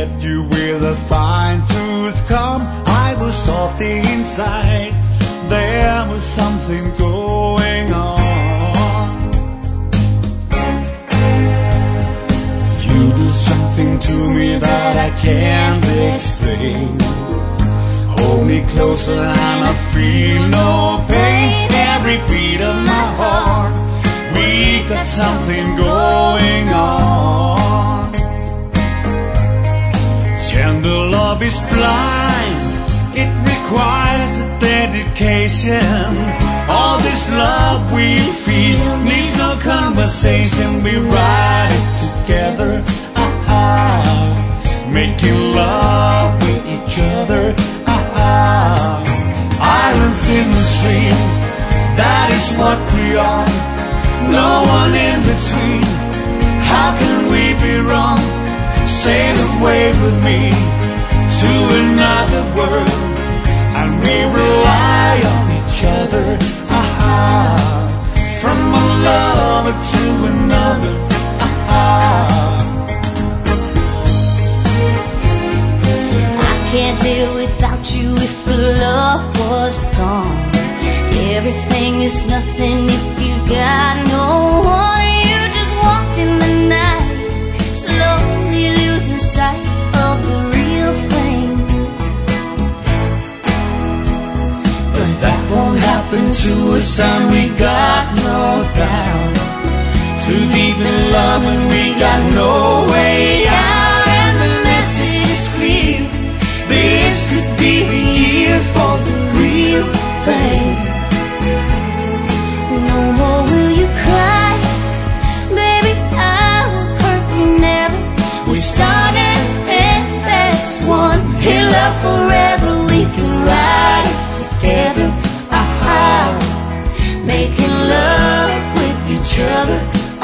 get you with a fine-tooth comb. I was soft inside. There was something going on. You do something to me that I can't explain. Hold me closer and I feel no pain. Every beat of my heart, we got something going on. Tender love is blind. It requires a dedication. All this love we feel needs no conversation. We ride it together, making love with each other. Islands in the stream, that is what we are. No one in between. How can we be wrong? Sail away with me to another world, and we rely on each other. From one lover to another. I can't live without you if the love was gone. Everything is nothing if you got no one. You just walked in the night, slowly losing sight of the real thing. But that won't happen to us, and we got no doubt. Too deep in love and we got no way out. And the message is clear. This could be the year for the real thing. No more will you cry, baby, I will hurt you never. We started and that's one. In love forever, we can ride it together. Making love with each other.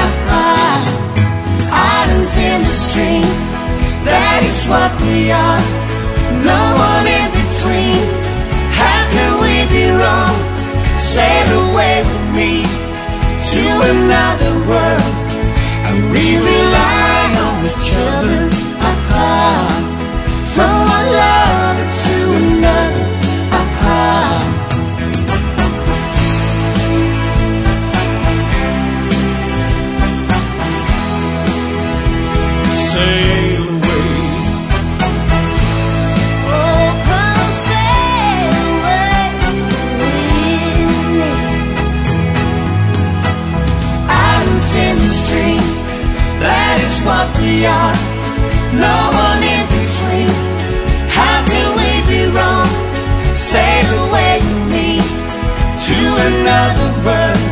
Islands in the stream, that is what we are. No one in between. How can we be wrong? Sail away with me to another world, and we rely on each other. From one lover to another. Sail away. Oh, come sail away with me. Islands in the stream, that is what we are. No one in between. How can we be wrong? Sail away with me to another world,